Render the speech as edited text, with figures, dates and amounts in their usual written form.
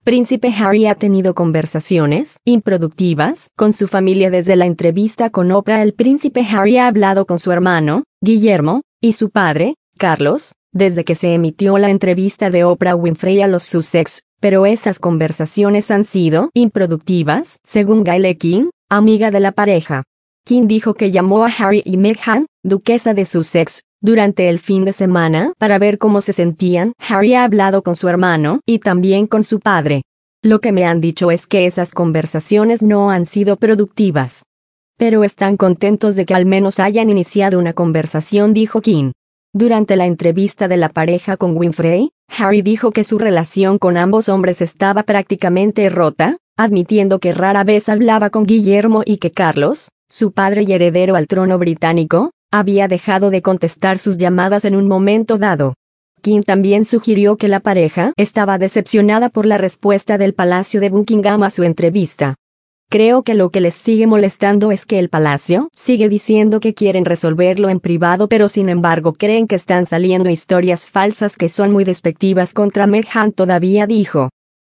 príncipe Harry ha tenido conversaciones improductivas con su familia desde la entrevista con Oprah. El príncipe Harry ha hablado con su hermano, Guillermo, y su padre, Carlos, desde que se emitió la entrevista de Oprah Winfrey a los Sussex, pero esas conversaciones han sido improductivas, según Gayle King, amiga de la pareja. King dijo que llamó a Harry y Meghan, duquesa de Sussex, durante el fin de semana para ver cómo se sentían. Harry ha hablado con su hermano y también con su padre. Lo que me han dicho es que esas conversaciones no han sido productivas. Pero están contentos de que al menos hayan iniciado una conversación, dijo King. Durante la entrevista de la pareja con Winfrey, Harry dijo que su relación con ambos hombres estaba prácticamente rota, admitiendo que rara vez hablaba con Guillermo y que Carlos, su padre y heredero al trono británico, había dejado de contestar sus llamadas en un momento dado. King también sugirió que la pareja estaba decepcionada por la respuesta del Palacio de Buckingham a su entrevista. Creo que lo que les sigue molestando es que el palacio sigue diciendo que quieren resolverlo en privado, pero sin embargo creen que están saliendo historias falsas que son muy despectivas contra Meghan, todavía dijo.